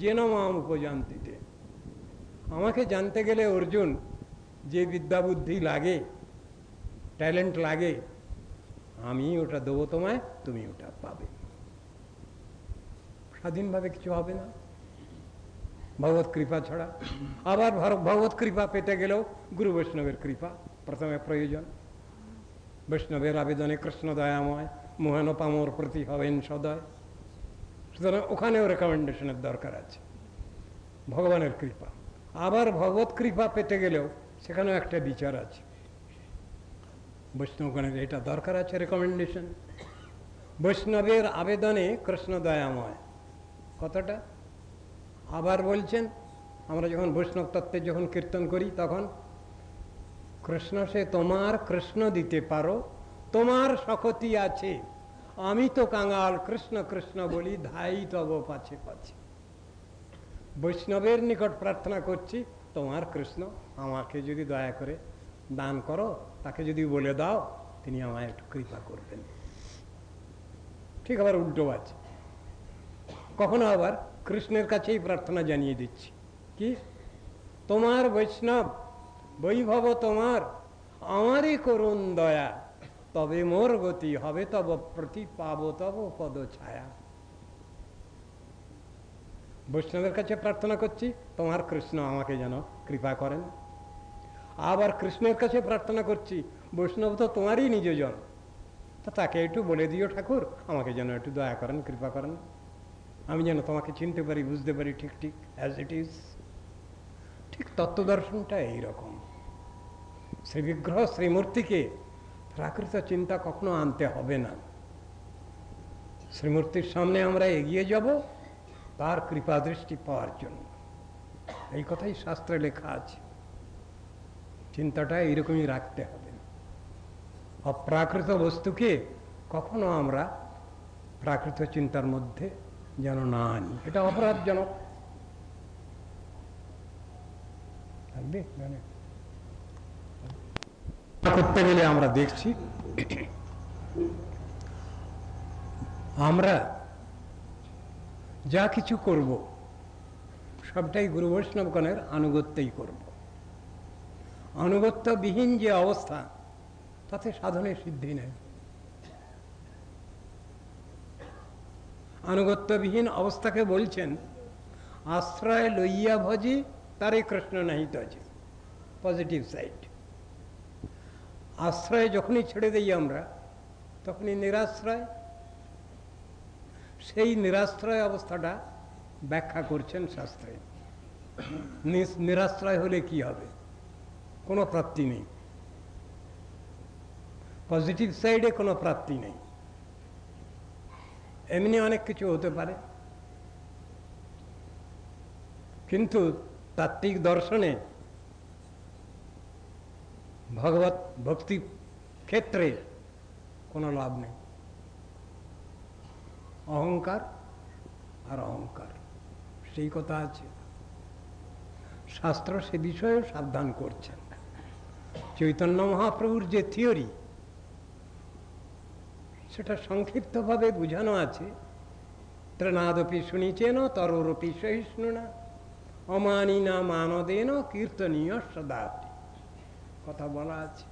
যেন মাম উপজান্তিতে। আমাকে জানতে গেলে অর্জুন যে বিদ্যা বুদ্ধি লাগে, ট্যালেন্ট লাগে, আমি ওটা দেবো তোমায়, তুমি ওটা পাবে। স্বাধীনভাবে কিছু হবে না ভগবত কৃপা ছাড়া। আবার ভগবত কৃপা পেতে গেলেও গুরু বৈষ্ণবের কৃপা প্রথমে প্রয়োজন। বৈষ্ণবের আবেদনে কৃষ্ণ দয়াময়, মোহন পামর প্রতি হবেন সদয়। সুতরাং ওখানেও রেকমেন্ডেশনের দরকার আছে, ভগবানের কৃপা। আবার ভগবত কৃপা পেতে গেলেও সেখানেও একটা বিচার আছে, বৈষ্ণবগণের এটা দরকার আছে রেকমেন্ডেশন। বৈষ্ণবের আবেদনে কৃষ্ণ দয়াময় কতটা আবার বলছেন, আমরা যখন বৈষ্ণব তত্ত্বে যখন কীর্তন করি তখন কৃষ্ণ সে তোমার কৃষ্ণ দিতে পারো, তোমার শকতি আছে, আমি তো কাঙাল কৃষ্ণ কৃষ্ণ বলি ধাই তব পাছে পাছে। বৈষ্ণবের নিকট প্রার্থনা করছি, তোমার কৃষ্ণ আমাকে যদি দয়া করে দান করো, তাকে যদি বলে দাও, তিনি আমায় একটু কৃপা করবেন। ঠিক আবার উল্টো আছে, কখনো আবার কৃষ্ণের কাছেই প্রার্থনা জানিয়ে দিচ্ছি কি, তোমার বৈষ্ণব বৈভব তোমার, আমারই করুণ দয়া, তবে মোর গতি হবে তব প্রতি, পাব তব পদ ছায়া। বৈষ্ণবের কাছে প্রার্থনা করছি, তোমার কৃষ্ণ আমাকে যেন কৃপা করেন। আবার কৃষ্ণের কাছে প্রার্থনা করছি, বৈষ্ণব তো তোমারই নিজজন, তা তাকে একটু বলে দিও ঠাকুর আমাকে যেন একটু দয়া করেন, কৃপা করেন, আমি যেন তোমাকে চিনতে পারি, বুঝতে পারি ঠিক ঠিক অ্যাজ ইট ইজ। ঠিক তত্ত্বদর্শনটা এইরকম। শ্রীবিগ্রহ শ্রীমূর্তিকে প্রাকৃত চিন্তা কখনো আনতে হবে না। শ্রীমূর্তির সামনে আমরা এগিয়ে যাব তার কৃপা দৃষ্টি পাওয়ার জন্য, এই কথাই শাস্ত্রে লেখা আছে। চিন্তাটা এইরকমই রাখতে হবে। অপ্রাকৃত বস্তুকে কখনো আমরা প্রাকৃত চিন্তার মধ্যে যেন না আনি, এটা অপরাধজনক। করতে গেলে আমরা দেখছি আমরা যা কিছু করব সবটাই গুরু বৈষ্ণবগণের আনুগত্যেই করব। আনুগত্যবিহীন যে অবস্থা, তাতে সাধনের সিদ্ধি নেই। আনুগত্যবিহীন অবস্থাকে বলছেন আশ্রয় লইয়া ভজি তারে কৃষ্ণ নাহি তজে, পজিটিভ সাইড। আশ্রয় যখনই ছেড়ে দিই আমরা, তখনই নিরাশ্রয়। সেই নিরাশ্রয় অবস্থাটা ব্যাখ্যা করছেন শাস্ত্রে। নিরাশ্রয় হলে কি হবে? কোনো প্রাপ্তি নেই, পজিটিভ সাইডে কোনো প্রাপ্তি নেই। এমনি অনেক কিছু হতে পারে, কিন্তু তাত্ত্বিক দর্শনে ভগবত ভক্তি ক্ষেত্রে কোনো লাভ নেই। অহংকার আর অহংকার, সেই কথা আছে। শাস্ত্র সে বিষয়েও সাবধান করছেন। চৈতন্য মহাপ্রভুর যে থিওরি, সেটা সংক্ষিপ্তভাবে বোঝানো আছে। ত্রনাদপি শুনিচেন তরোরপি সহিষ্ণুনা, অমানিনা মানদেন কীর্তনীয় সদা, কথা বলা আছে।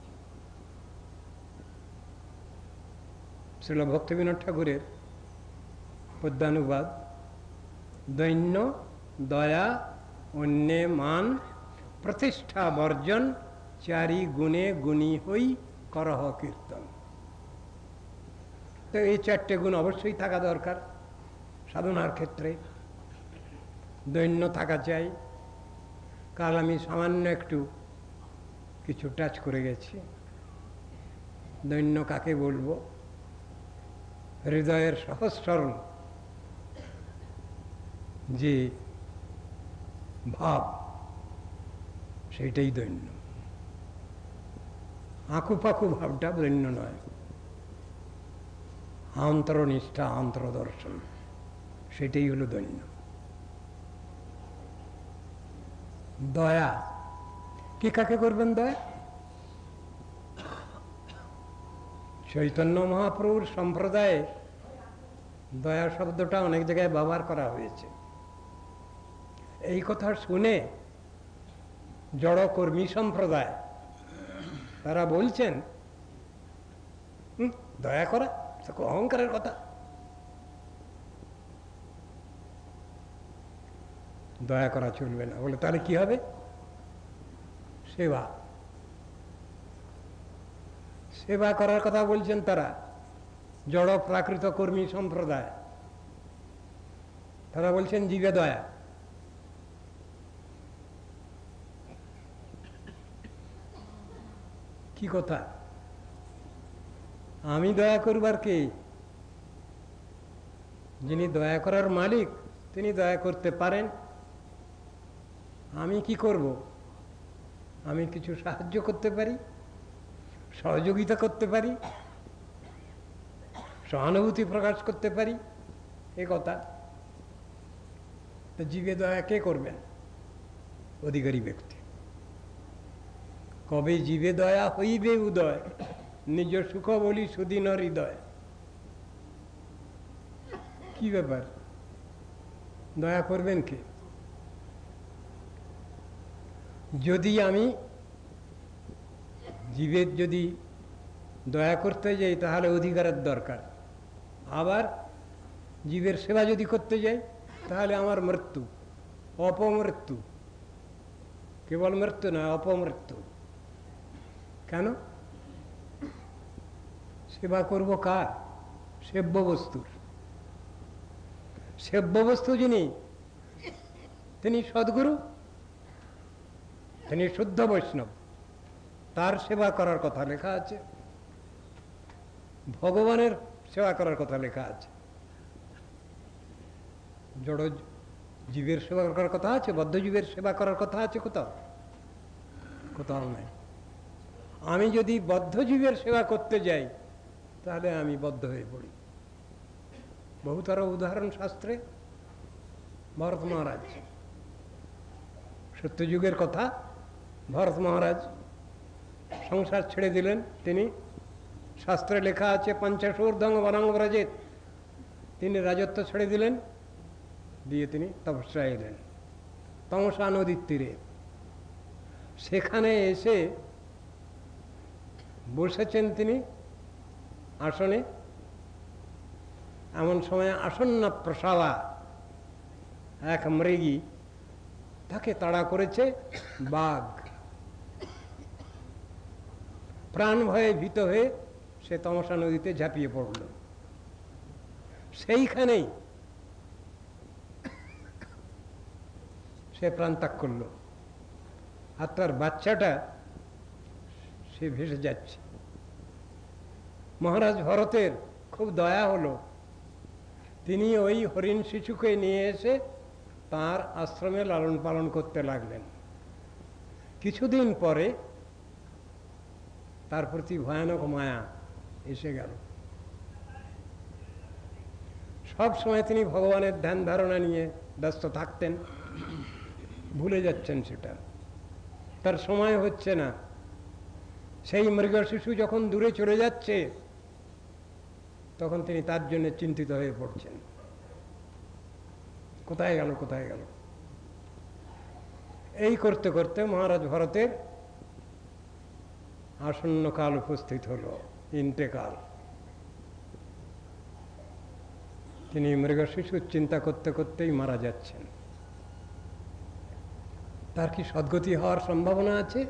শ্রীল ভক্তিবিনোদ ঠাকুরের পদ্যানুবাদ, দৈন্য দয়া অন্যে মান প্রতিষ্ঠা বর্জন, চারি গুণে গুণী হই করহ কীর্তন। তো এই চারটে গুণ অবশ্যই থাকা দরকার সাধনার ক্ষেত্রে। দৈন্য থাকা চাই। কাল আমি সামান্য একটু কিছু টাচ করে গেছি। দৈন্য কাকে বলবো? হৃদয়ের সহজ সরল যে ভাব, সেইটাই দৈন্য। আঁকুপাকু ভাবটা দৈন্য নয়। অন্তরনিষ্ঠা, অন্তর্দর্শন, সেটাই হলো দৈন্য। দয়া কে কাকে করবেন দয়া? চৈতন্য মহাপ্রভুর সম্প্রদায়ে দয়া শব্দটা অনেক জায়গায় ব্যবহার করা হয়েছে। এই কথা শুনে জড়কর্মী সম্প্রদায় তারা বলছেন দয়া করা অহংকারের কথা, দয়া করা চলবে না। বলে তাহলে কি হবে? সেবা, সেবা করার কথা বলছেন তারা, জড় প্রাকৃত কর্মী সম্প্রদায়। তারা বলছেন জীবে দয়া। কি কথা? আমি দয়া করবার কে? যিনি দয়া করার মালিক তিনি দয়া করতে পারেন। আমি কি করব? আমি কিছু সাহায্য করতে পারি, সহযোগিতা করতে পারি, সহানুভূতি প্রকাশ করতে পারি, এ কথা। তো জীবে দয়া কে করবেন? অধিকারী ব্যক্তি। কবে জীবে দয়া হইবে উদয়, নিজ সুখ বলি সুদিন হৃদয়। কি ব্যাপার? দয়া করবেন কে? যদি আমি জীবের যদি দয়া করতে যাই তাহলে অধিকারের দরকার, আবার জীবের সেবা যদি করতে যাই তাহলে আমার মৃত্যু, অপমৃত্যু। কেবল মৃত্যু নয়, অপমৃত্যু। কেন? সেবা করব কার? সেব্য বস্তুর। সেব্য বস্তু যিনি, তিনি সদ্গুরু, তিনি শুদ্ধ বৈষ্ণব, তার সেবা করার কথা লেখা আছে। ভগবানের সেবা করার কথা লেখা আছে। জড় জীবের সেবা করার কথা আছে, বদ্ধ জীবের সেবা করার কথা আছে কোথাও? কোথাও নাই। আমি যদি বদ্ধ জীবের সেবা করতে যাই তাহলে আমি বদ্ধ হয়ে পড়ি। বহুতর উদাহরণ শাস্ত্রে। ভরত মহারাজ, সত্যযুগের কথা, ভরত মহারাজ সংসার ছেড়ে দিলেন। তিনি, শাস্ত্রে লেখা আছে, পঞ্চশূর্ধ্বং বনং ব্রজেত, তিনি রাজত্ব ছেড়ে দিলেন, দিয়ে তিনি তপস্যায় এলেন তমসা নদীর তীরে। সেখানে এসে বসেছেন তিনি আসনে। এমন সময় আসন্ন প্রসবা এক মৃগী তাকে তাড়া করেছে বাঘ। প্রাণ ভয়ে ভীত হয়ে সে তমসা নদীতে ঝাঁপিয়ে পড়ল। সেইখানেই সে প্রাণ ত্যাগ করল, আর তার বাচ্চাটা সে ভেসে যাচ্ছে। মহারাজ ভরতের খুব দয়া হলো, তিনি ওই হরিণ শিশুকে নিয়ে এসে তার আশ্রমে লালন পালন করতে লাগলেন। কিছুদিন পরে তার প্রতি ভয়ানক মায়া এসে গেল। সব সময় তিনি ভগবানের ধ্যান ধারণা নিয়ে ব্যস্ত থাকতেন, ভুলে যাচ্ছেন সেটা, তার সময় হচ্ছে না। সেই মৃগ শিশু যখন দূরে চলে যাচ্ছে তখন তিনি তার জন্য চিন্তিত হয়ে পড়ছেন, কোথায় গেল, কোথায় গেল। এই করতে করতে মহারাজ ভরতের আসন্ন কাল উপস্থিত হলো, ইন্তেকাল। তিনি মৃগ শিশুর চিন্তা করতে করতেই মারা যাচ্ছেন। তার কি সদ্গতি হওয়ার সম্ভাবনা আছে?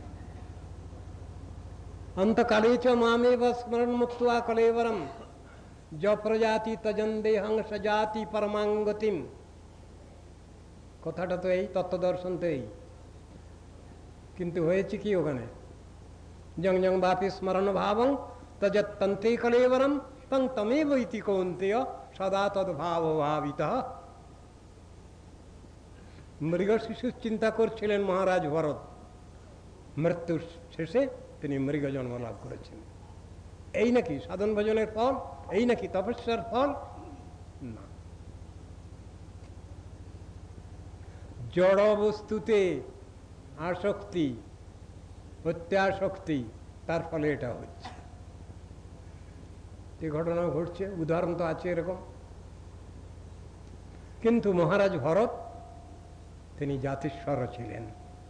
অন্তকালে চ মামেব স্মরণ মুক্তা কলেবরম য প্রজাতি তজন দেহং সজাতি পরমাঙ্গতিম। কথাটা তো এই, তত্ত্বদর্শন তো এই, কিন্তু হয়েছে কি ওখানে? জং জং বাপি স্মরণ ভাবং তজত্তন্তে কলেবরম তং তমেব ইতি কৌন্তেয় সদা তদ্ভাব ভাবিত। মৃগ শিশুর চিন্তা করছিলেন মহারাজ ভরত, মৃত্যুর শেষে তিনি মৃগ জন্ম লাভ করেছেন। এই নাকি সাধন ভজনের ফল? এই নাকি তপস্যার ফল? না। জড় বস্তুতে আসক্তি, অত্যাসক্তি, তার ফলে এটা হচ্ছে। এই ঘটনা ঘটছে, উদাহরণ তো আছে এরকম। কিন্তু মহারাজ ভরত তিনি জাতিস্বর ছিলেন।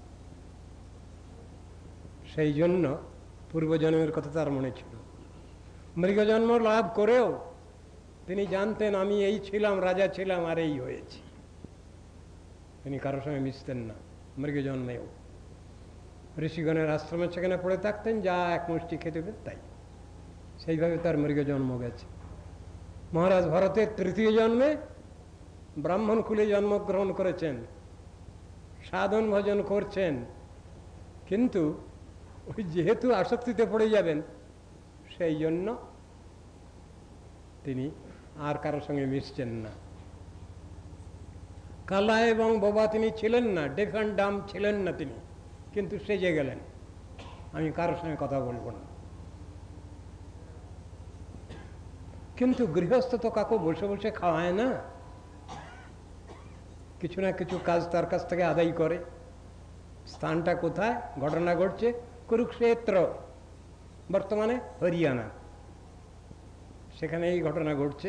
সেই জন্য পূর্বজন্মের কথা তার মনে ছিল। মৃগজন্ম লাভ করেও তিনি জানতেন আমি এই ছিলাম, রাজা ছিলাম, আর এই হয়েছি। তিনি কারোর সঙ্গে মিশতেন না মৃগজন্মেও। ঋষিগণের আশ্রমে সেখানে পড়ে থাকতেন, যা এক মুষ্টি খেতে পেত তাই। সেইভাবে তার মৃগজন্ম গেছে। মহারাজ ভরতের তৃতীয় জন্মে ব্রাহ্মণ কুলে জন্মগ্রহণ করেছেন, সাধন ভজন করছেন, কিন্তু ওই যেহেতু আসক্তিতে পড়ে যাবেন, সেই জন্য তিনি আর কারোর সঙ্গে মিশছেন না। কালা এবং বোবা তিনি ছিলেন না, ডেফ অ্যান্ড ডাম ছিলেন না তিনি, কিন্তু সেজে গেলেন আমি কারোর সঙ্গে কথা বলবো না। কিন্তু গৃহস্থ তো কাকু বসে বসে খাওয়ায় না, কিছু না কিছু কাজ তার কাছ থেকে আদায় করে। স্থানটা কোথায়? ঘটনা ঘটছে কুরুক্ষেত্র, বর্তমানে হরিয়ানা, সেখানে এই ঘটনা ঘটছে।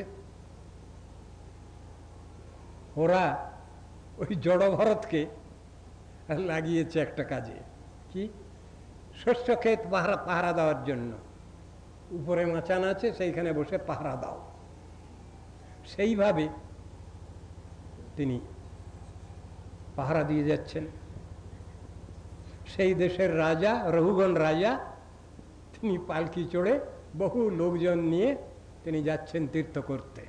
ওরা ওই জড় ভরতকে লাগিয়েছে একটা কাজে, কি শস্য ক্ষেত পাহারা দেওয়ার জন্য। উপরে মাচান আছে, সেইখানে বসে পাহারা দাও। সেইভাবে তিনি পাহারা দিয়ে যাচ্ছেন। সেই দেশের রাজা, রঘুগণ রাজা, তিনি পালকি চড়ে বহু লোকজন নিয়ে তিনি যাচ্ছেন তীর্থ করতে।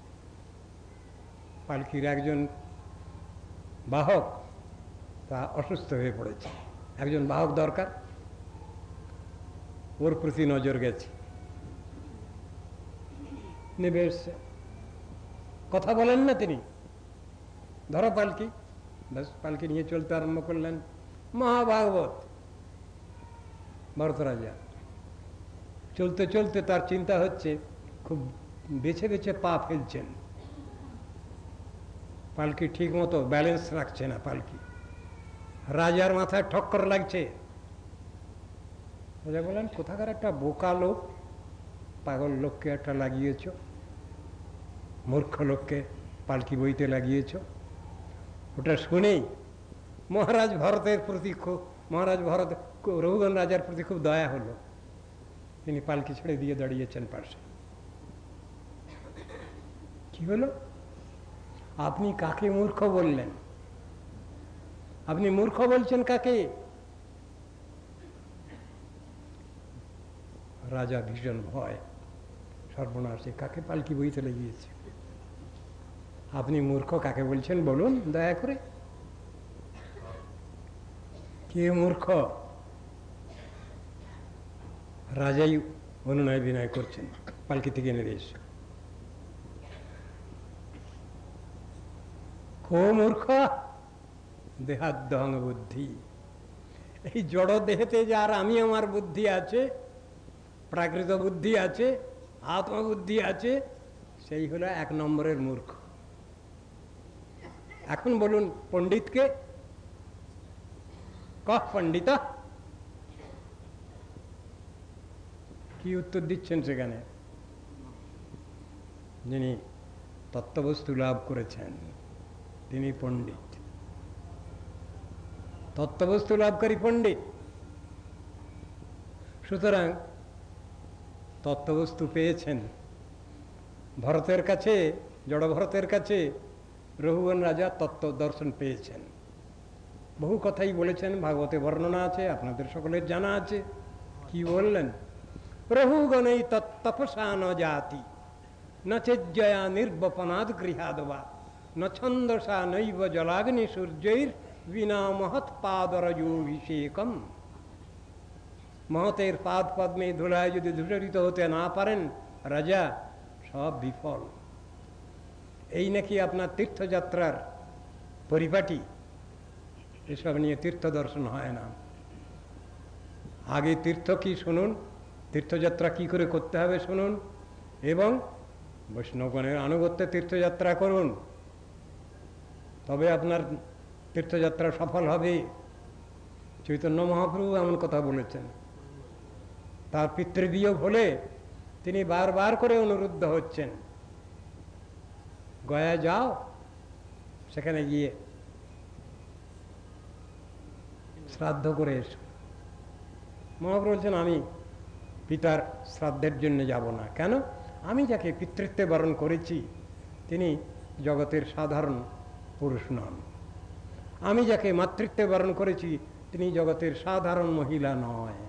পালকির একজন বাহক তা অসুস্থ হয়ে পড়েছে, একজন বাহক দরকার। ওর প্রতি নজর গেছে, নেবে এসছে। কথা বলেন না তিনি, ধরো পালকি, ব্যাস পালকি নিয়ে চলতে আরম্ভ করলেন। মহাভাগবত ভরত রাজা চলতে চলতে তার চিন্তা হচ্ছে, খুব বেছে বেছে পা ফেলছেন, পালকি ঠিক মতো ব্যালেন্স রাখছে না পালকি, রাজার মাথায় ঠক্কর লাগছে। রাজা বলেন, কোথাকার একটা বোকা লোক, পাগল লোককে একটা লাগিয়েছ, মূর্খ লোককে পালকি বইতে লাগিয়েছ। ওটা শুনেই মহারাজ ভরতের প্রতি মহারাজ ভরত রঘুগণ রাজার প্রতি খুব দয়া হলো। তিনি পালকি ছেড়ে দিয়ে দাঁড়িয়েছেন পাশে। কি হলো? আপনি কাকে মূর্খ বললেন? আপনি মূর্খ বলছেন কাকে? রাজা ভীষণ ভয়, সর্বনাশে কাকে পালকি বইতে লেগিয়েছে। আপনি মূর্খ কাকে বলছেন বলুন দয়া করে, কে মূর্খ? রাজাই অনুনয় বিনয় করছেন, পালকি থেকে নেমে এসে, কো মূর্খ? দেহাদ্যং বুদ্ধি। এই জড় দেহেতে যার আমি আমার বুদ্ধি আছে, প্রাকৃত বুদ্ধি আছে, আত্মবুদ্ধি আছে, সেই হলো এক নম্বরের মূর্খ। এখন বলুন পণ্ডিতকে, কহ পণ্ডিত, কি উত্তর দিচ্ছেন সেখানে? যিনি তত্ত্ববস্তু লাভ করেছেন তিনি পণ্ডিত, তত্ত্ববস্তু লাভকারী পণ্ডিত। সুতরাং তত্ত্ববস্তু পেয়েছেন ভরতের কাছে, জড় ভরতের কাছে রঘুগণ রাজা তত্ত্ব দর্শন পেয়েছেন। বহু কথাই বলেছেন, ভাগবতে বর্ণনা আছে, আপনাদের সকলের জানা আছে। কি বললেন? রঘুগণই তত্তপসা ন জাতি, ন চেজ্জয়া নির্বপনাদ গৃহাদবা, ন ছন্দসা নৈব জলাগ্নি সূর্যৈর বিনা মহৎ পাদরজোভিষেকম। মহতের পাদ পদ্মে ধুলায় যদি ধূসরিত হতে না পারেন রাজা, সব বিফল। এই নাকি আপনার তীর্থযাত্রার পরিপাটি। এসব নিয়ে তীর্থ দর্শন হয় না। আগে তীর্থ কি শুনুন, তীর্থযাত্রা কি করে করতে হবে শুনুন, এবং বৈষ্ণবগণের আনুগত্যে তীর্থযাত্রা করুন, তবে আপনার তীর্থযাত্রা সফল হবে। চৈতন্য মহাপ্রভু এমন কথা বলেছেন। তার পিতৃবিয়োগ হলে তিনি বারবার করে অনুরুদ্ধ হচ্ছেন, গয়া যাও, সেখানে গিয়ে শ্রাদ্ধ করে এসো। মহাপ্রভু বলছেন আমি পিতার শ্রাদ্ধের জন্য যাব না। কেন? আমি যাকে পিতৃত্বে বরণ করেছি তিনি জগতের সাধারণ পুরুষ নন। আমি যাকে মাতৃত্বে বরণ করেছি তিনি জগতের সাধারণ মহিলা নয়।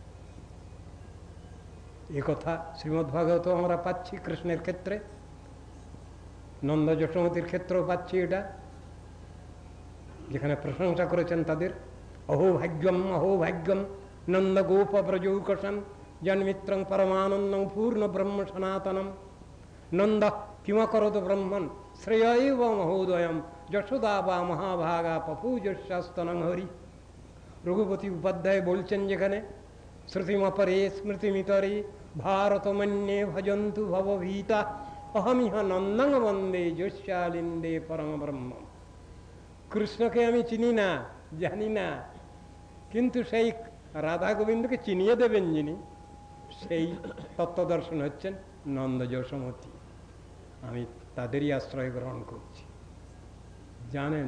এ কথা শ্রীমদ্ভাগবত আমরা পাচ্ছি কৃষ্ণের ক্ষেত্রে, নন্দ যশোমতীর ক্ষেত্রেও পাচ্ছি এটা, যেখানে প্রশংসা করেছেন তাদের। অহোভাগ্যম নন্দ গোপ ব্রজৌকসম জন্মিত্রং পরমানন্দং পূর্ণ ব্রহ্ম সনাতনম নন্দ কিমকরত ব্রহ্মণ শ্রেয়ৈব মহোদয়ম যশোদা বা মহাভাগা পপুজস্যাস্তনং হরি। রঘুপতি উপাধ্যায় বলছেন যেখানে শ্রুতিমপরে স্মৃতিমিতরে ভারতমন্যে ভজন্তু ভবভীতা অহমিহ নন্দং বন্দে যস্যালিন্দে পরম ব্রহ্ম। কৃষ্ণকে আমি চিনি না, জানি না, কিন্তু সেই রাধা গোবিন্দকে চিনিয়ে দেবেন যিনি, সেই তত্ত্বদর্শন হচ্ছেন নন্দ যশোমতী। আমি তাদেরই আশ্রয় গ্রহণ করছি। জানেন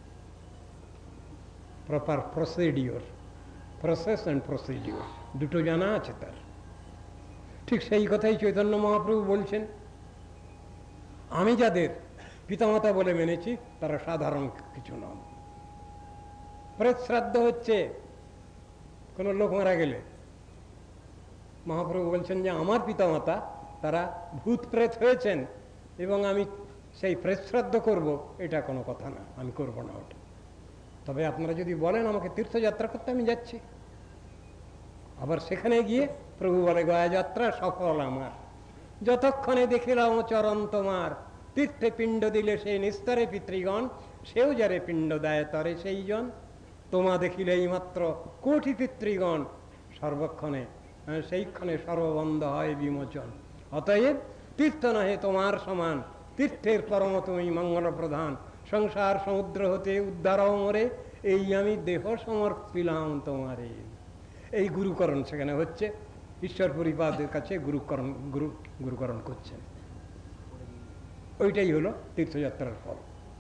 proper procedure, process and procedure দুটো জানা আছে তার। ঠিক সেই কথাই চৈতন্য মহাপ্রভু বলছেন, আমি যাদের পিতামাতা বলে মেনেছি তারা সাধারণ কিছু নন। প্রেত শ্রাদ্ধ হচ্ছে কোনো লোক মারা গেলে, মহাপ্রভু বলছেন যে আমার পিতামাতা তারা ভূত প্রেত হয়েছেন এবং আমি সেই প্রেত শ্রাদ্ধ করবো, এটা কোনো কথা না, আমি করবো না ওটা। তবে আপনারা যদি বলেন আমাকে তীর্থযাত্রা করতে, আমি যাচ্ছি। আবার সেখানে গিয়ে প্রভু বলে গয়া যাত্রা সফল আমার, যতক্ষণে দেখিলাম চরণ তোমার, তীর্থে পিণ্ড দিলে সেই নিস্তরে পিতৃগণ, সেও যারে পিণ্ড দেয় তরে সেই জন, তোমা দেখিলেই মাত্র কোটি পিতৃগণ, সর্বক্ষণে সেইক্ষণে সর্ববন্ধ হয় বিমোচন। অতএব তীর্থ নহে তোমার সমান, তীর্থের পরম তুমি মঙ্গল প্রধান, সংসার সমুদ্র হতে উদ্ধার মোরে, এই আমি দেহ সমর্পিলাম তোমারে। এই গুরুকরণ সেখানে হচ্ছে, ঈশ্বর পরিপাদের কাছে গুরুকরণ করছেন। ওইটাই হলো তীর্থযাত্রার ফল।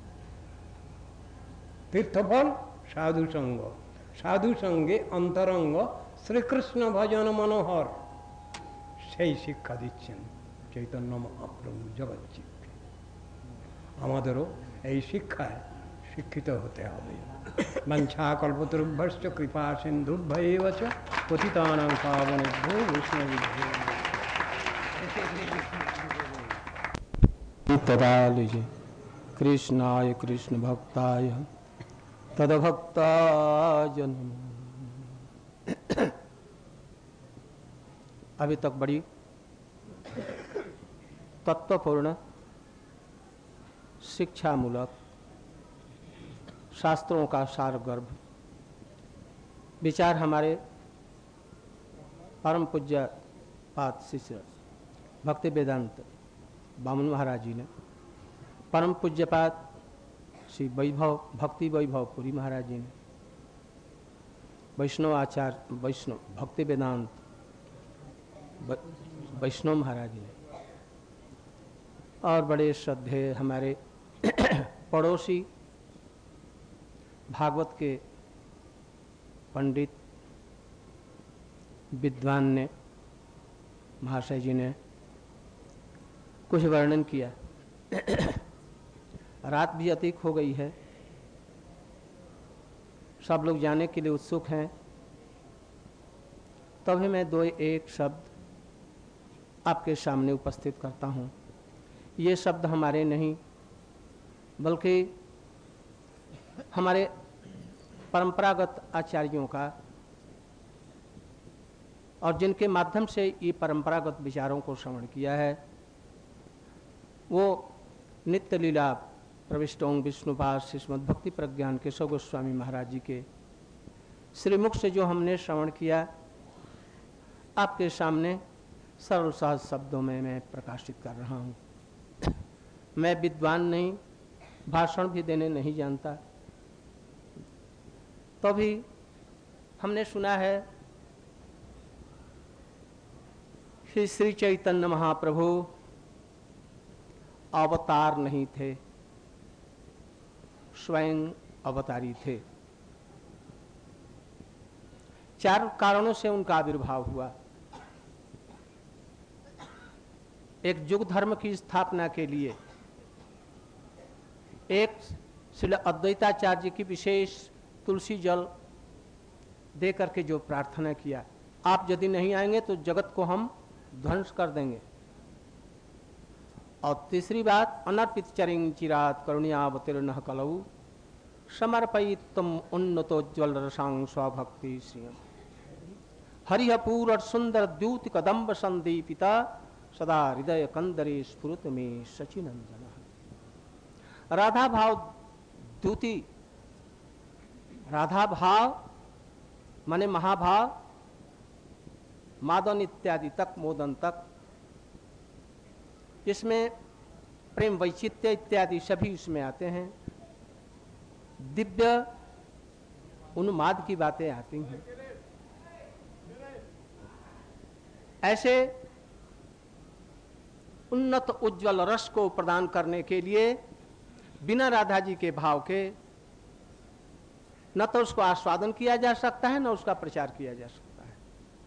তীর্থফল সাধু সঙ্গ, সাধু সঙ্গে অন্তরঙ্গ শ্রীকৃষ্ণ ভজন মনোহর, সেই শিক্ষা দিচ্ছেন চৈতন্য মহাপ্রভু জগৎজীবকে। আমাদেরও এই শিক্ষায় শিক্ষিত হতে হবে। বাঞ্ছা কল্পতরুভ্যশ্চ কৃপা সিন্ধুভ্যেব চ পতিতানাং পাবনেভ্যো বৈষ্ণবেভ্যো। तदा लीजिए कृष्णाय कृष्ण भक्ताय तदभक्ताय नमः। अभी तक बड़ी तत्वपूर्ण शिक्षामूलक शास्त्रों का सारगर्भ विचार हमारे परम पूज्य पाद शिष्य भक्ति वेदांत बामन महाराज जी ने, परम पूज्यपाद श्री वैभव भक्ति वैभव पुरी महाराज जी ने, वैष्णव आचार्य वैष्णव भक्ति वेदांत वैष्णव महाराज जी ने, और बड़े श्रद्धेय हमारे पड़ोसी भागवत के पंडित विद्वान ने, महाशय जी ने कुछ वर्णन किया। रात भी अतीत हो गई है, सब लोग जाने के लिए उत्सुक हैं, तभी मैं दो एक शब्द आपके सामने उपस्थित करता हूँ। ये शब्द हमारे नहीं बल्कि हमारे परंपरागत आचार्यों का, और जिनके माध्यम से ये परंपरागत विचारों को श्रवण किया है, वो नित्य लीला प्रविष्टों विष्णुपाद श्रीमद् भक्ति प्रज्ञान केशव गोस्वामी महाराज जी के श्रीमुख से जो हमने श्रवण किया, आपके सामने सरल सहज शब्दों में मैं प्रकाशित कर रहा हूँ। मैं विद्वान नहीं, भाषण भी देने नहीं जानता, तो भी हमने सुना है कि श्री चैतन्य महाप्रभु अवतार नहीं थे, स्वयं अवतारी थे। 4 कारणों से उनका आविर्भाव हुआ। एक युग धर्म की स्थापना के लिए, एक श्री अद्वैताचार्य जी की विशेष तुलसी जल दे करके जो प्रार्थना किया, आप यदि नहीं आएंगे तो जगत को हम ध्वंस कर देंगे। और तीसरी बात, अनर्पित चरिंग चिरात करुण्यावतीर्ण कलऊ समर्पयितम उन्नतोज्वल रसांग स्वभक्ति श्रियम हरिहपूर और सुंदर द्यूत कदम्ब संदीपिता सदा हृदय कंदरे स्फुरत में सचिनंदन। राधा भाव द्यूति, राधा भाव माने महाभाव, मादन इत्यादि तक, मोदन तक, इसमें प्रेम वैचित्र्य इत्यादि सभी इसमें आते हैं। दिव्य उन्माद की बातें आती हैं। ऐसे उन्नत उज्जवल रस को प्रदान करने के लिए बिना राधा जी के भाव के न तो उसको आस्वादन किया जा सकता है, न उसका प्रचार किया जा सकता है।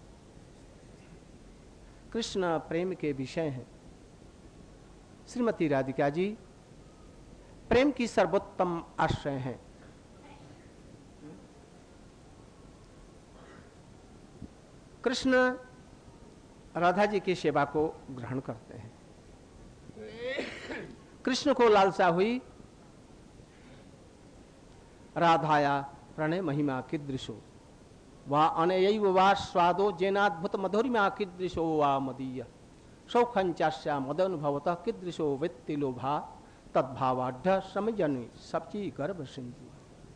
कृष्ण प्रेम के विषय हैं। श्रीमती राधिका जी प्रेम की सर्वोत्तम आश्रय हैं। कृष्ण राधा जी की सेवा को ग्रहण करते हैं। कृष्ण को लालसा हुई राधाया प्रणय महिमा कीदृशो वा अनयैव वा स्वादो जेनाद्भुत मधुरिमा कीदृशो वा मदीय सौखंचास्या मदनुभवतः कीदृशो वित्ति लोभा तद्भावाढ्य समजनि सब्ची गर्भ सिंधु।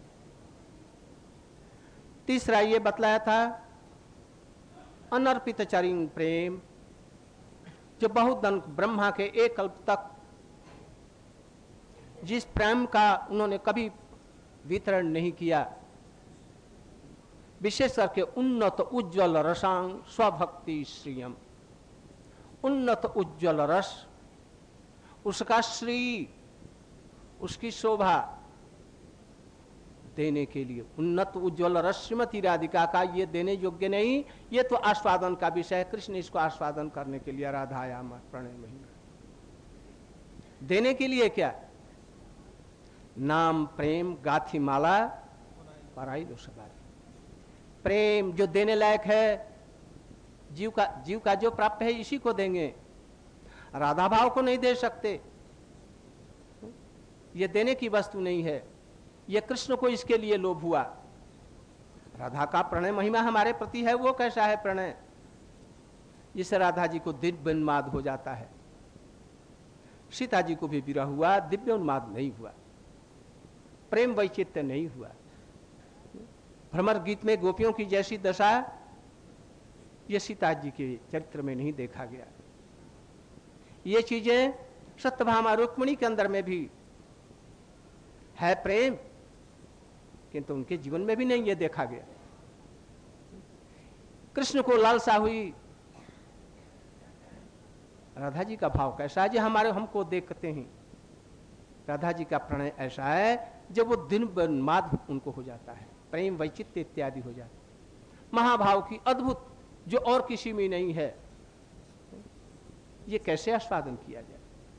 तीसरा ये बतलाया था अनर्पित चरिंग प्रेम, जो बहुधन ब्रह्मा के एक कल्प तक जिस प्रेम का उन्होंने कभी वितरण नहीं किया, विशेष करके उन्नत उज्ज्वल रसांग स्वभक्ति श्रियम। उन्नत उज्ज्वल रस, उसका श्री, उसकी शोभा देने के लिए उन्नत उज्ज्वल रस श्रीमती राधिका का ये देने योग्य नहीं, ये तो आस्वादन का विषय है। कृष्ण इसको आस्वादन करने के लिए राधायाम प्रणय महिमा देने के लिए क्या, नाम प्रेम गाथी माला पराई दो सवारी। प्रेम जो देने लायक है, जीव का जो प्राप्त है इसी को देंगे, राधा भाव को नहीं दे सकते। ये देने की वस्तु नहीं है। ये कृष्ण को इसके लिए लोभ हुआ। राधा का प्रणय महिमा हमारे प्रति है, वो कैसा है प्रणय, जिससे राधा जी को दिव्य उन्माद हो जाता है। सीता जी को भी विरह हुआ, दिव्य उन्माद नहीं हुआ, प्रेम वैचित्र्य नहीं हुआ। भ्रमर गीत में गोपियों की जैसी दशा ये सीता जी के चरित्र में नहीं देखा गया। ये चीजें सत्यभामा रुक्मिणी के अंदर में भी है प्रेम, किंतु उनके जीवन में भी नहीं ये देखा गया। कृष्ण को लालसा हुई राधा जी का भाव कैसा है, जो हमारे हमको देखते हैं। राधा जी का प्रणय ऐसा है जब वो दिन उन्माद उनको हो जाता है, प्रेम वैचित्र्य इत्यादि हो जाता है। महाभाव की अद्भुत जो और किसी में नहीं है, ये कैसे आस्वादन किया जाए।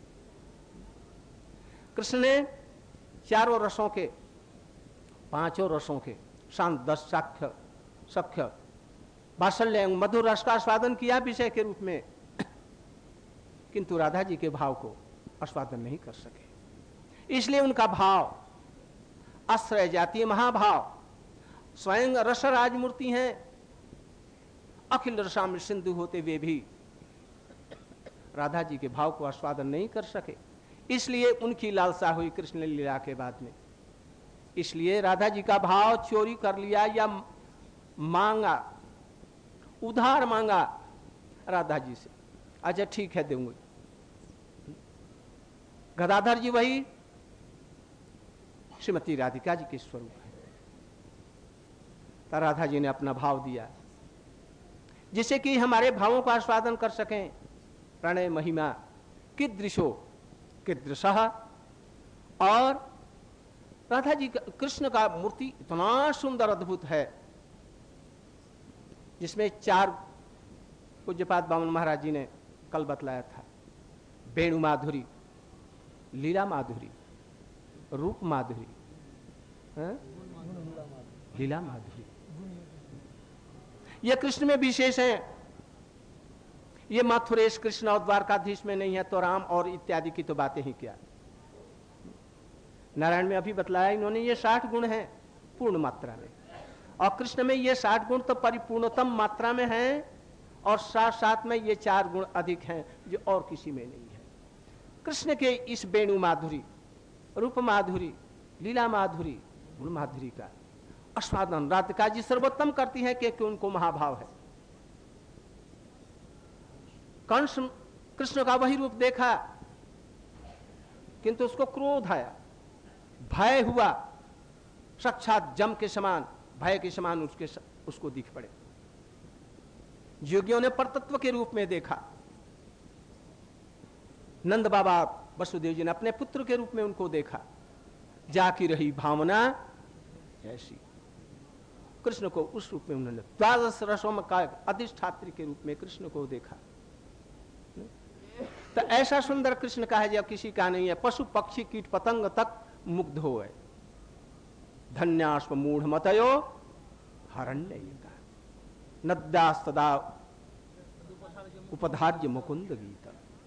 कृष्ण ने चारों रसों के, पांचों रसों के शांत 10 साख्य सख्य वात्सल्य मधुर रस का आस्वादन किया विषय के रूप में, किंतु राधा जी के भाव को आस्वादन नहीं कर सके। इसलिए उनका भाव आश्रय जातीय महाभाव, स्वयं रसराज मूर्ति हैं, अखिल रसामृत सिंधु होते हुए भी राधा जी के भाव को आस्वादन नहीं कर सके। इसलिए उनकी लालसा हुई कृष्ण लीला के बाद में। इसलिए राधा जी का भाव चोरी कर लिया या मांगा, उधार मांगा राधा जी से, अच्छा ठीक है दूंगी। गदाधर जी वही श्रीमती राधिका जी के स्वरूप है। तो राधा जी ने अपना भाव दिया जिससे कि हमारे भावों का आस्वादन कर सकें। प्रणय महिमा कीदृशो कीदृशः। और राधा जी का, कृष्ण का मूर्ति इतना सुंदर अद्भुत है जिसमें 4 पूज्यपाद बामन महाराज जी ने कल बतलाया था। वेणु माधुरी, लीला माधुरी, रूप माधुरी, लीला माधुरी, ये कृष्ण में विशेष है। ये मथुरेश कृष्ण और द्वारकाधीश में नहीं है तो राम और इत्यादि की तो बातें ही क्या। नारायण में अभी बतलाया इन्होंने, ये 60 गुण हैं पूर्ण मात्रा में, और कृष्ण में ये 60 गुण तो परिपूर्णतम मात्रा में हैं, और साथ साथ में ये 4 गुण अधिक हैं जो और किसी में नहीं है। कृष्ण के इस वेणु माधुरी, रूप माधुरी, लीला माधुरी, गुण माधुरी का आस्वादन राधिका जी सर्वोत्तम करती है कि उनको महाभाव है। कंस कृष्ण का वही रूप देखा किंतु उसको क्रोध आया, भय हुआ, साक्षात जम के समान, भय के समान उसको दिख पड़े। योगियों ने परतत्व के रूप में देखा। नंद बाबा वसुदेव जी ने अपने पुत्र के रूप में उनको देखा। जाकी रही भावना ऐसी, कृष्ण को उस रूप में उन्होंने 12 रसों का अधिष्ठात्री के रूप में कृष्ण को देखा। तो ऐसा सुंदर कृष्ण का है जब किसी का नहीं है। पशु पक्षी कीट पतंग तक मुग्ध हो गए। धन्यास्म मूढ़ मतयो हरण्य नद्यास्तदा उपधार्य मुकुंद गीता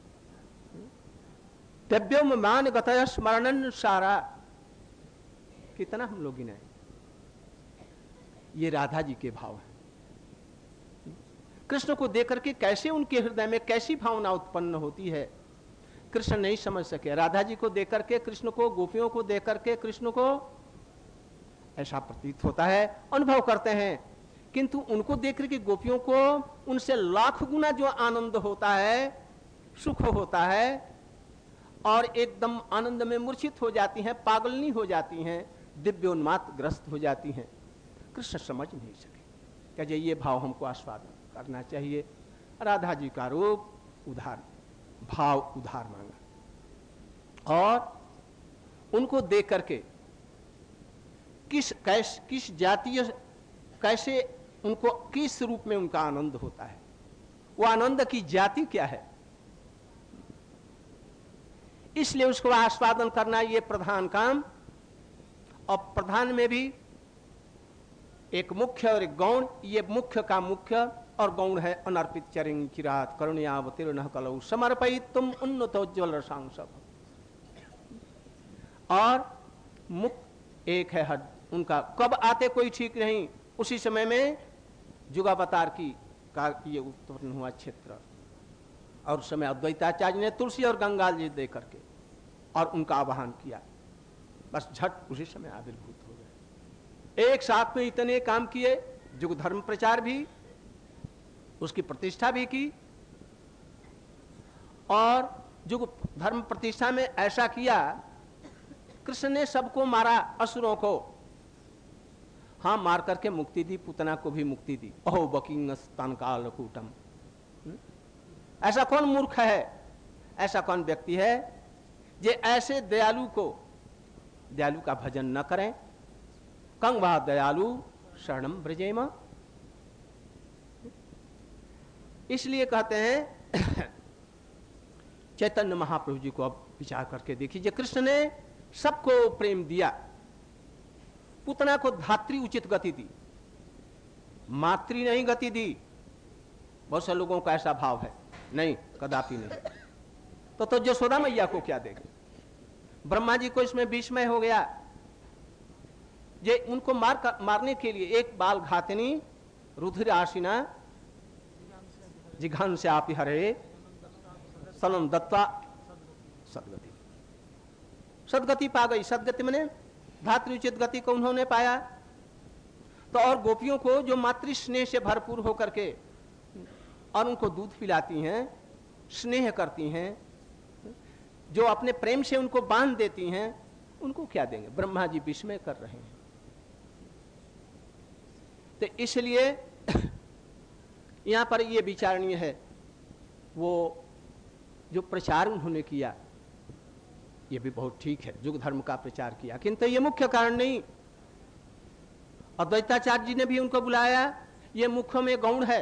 तव्योम मान गतय स्मरणन सारा। कितना हम लोग गिनाए। ये राधा जी के भाव है। कृष्ण को देकर के कैसे उनके हृदय में कैसी भावना उत्पन्न होती है कृष्ण नहीं समझ सके। राधा जी को देकर के कृष्ण को, गोपियों को देकर के कृष्ण को ऐसा प्रतीत होता है, अनुभव करते हैं, किंतु उनको देख करके गोपियों को उनसे लाख गुना जो आनंद होता है, सुख होता है, और एकदम आनंद में मूर्छित हो जाती हैं, पागलनी हो जाती हैं, दिव्योन्माद ग्रस्त हो जाती हैं। कृष्ण समझ नहीं सके कि ये भाव हमको आस्वादन करना चाहिए। राधा जी का रूप उधार, भाव उधार मांगा, और उनको देख करके किस जातीय, कैसे उनको किस रूप में उनका आनंद होता है, वो आनंद की जाति क्या है, इसलिए उसको आस्वादन करना ये प्रधान काम। और प्रधान में भी एक मुख्य और एक गौण। ये मुख्य का मुख्य और गौण है अनर्पित चरिंग चिरात करुण्यावतीर्ण कलौ समर्पित तुम उन्नतोज्वल रसांसभ। और मुख्य एक है हद उनका, कब आते कोई ठीक नहीं। उसी समय में जुगावतार की का ये उत्पन्न हुआ क्षेत्र, और उस समय अद्वैताचार्य ने तुलसी और गंगा जी दे करके और उनका आवाहन किया, बस झट उसी समय आविर्भूत हो गए। एक साथ में इतने काम किए, जुग धर्म प्रचार भी, उसकी प्रतिष्ठा भी की, और जुग धर्म प्रतिष्ठा में ऐसा किया, कृष्ण ने सबको मारा, असुरों को, हाँ मार करके मुक्ति दी, पूतना को भी मुक्ति दी। अहो बकिंग स्तन कालकूटम। ऐसा कौन मूर्ख है, ऐसा कौन व्यक्ति है जे ऐसे दयालु को, दयालु का भजन न करें। कंग वह दयालु शरणम ब्रजेम। इसलिए कहते हैं चैतन्य महाप्रभु जी को अब विचार करके देखिए, कृष्ण ने सबको प्रेम दिया, पूतना को धात्री उचित गति दी, मातृ नहीं गति दी। बहुत से लोगों का ऐसा भाव है, नहीं कदापि नहीं। तो यशोदा मैया को क्या देंगे। ब्रह्मा जी को इसमें विस्मय हो गया, ये उनको मारने के लिए एक बाल घातनी रुधिर आशिना जिघान से आप हरे सनम दत्ता सदगति। सदगति पा गई। सदगति मैंने धातृउचित गति को उन्होंने पाया। तो और गोपियों को जो मातृ स्नेह से भरपूर होकर के और उनको दूध पिलाती हैं, स्नेह करती हैं, जो अपने प्रेम से उनको बांध देती हैं, उनको क्या देंगे। ब्रह्मा जी विस्मय कर रहे हैं। तो इसलिए यहां पर यह विचारणीय है, वो जो प्रचार उन्होंने किया ये भी बहुत ठीक है, युग धर्म का प्रचार किया, किंतु ये मुख्य कारण नहीं। अद्वैताचार्य जी ने भी उनको बुलाया, ये मुखों में गौण है,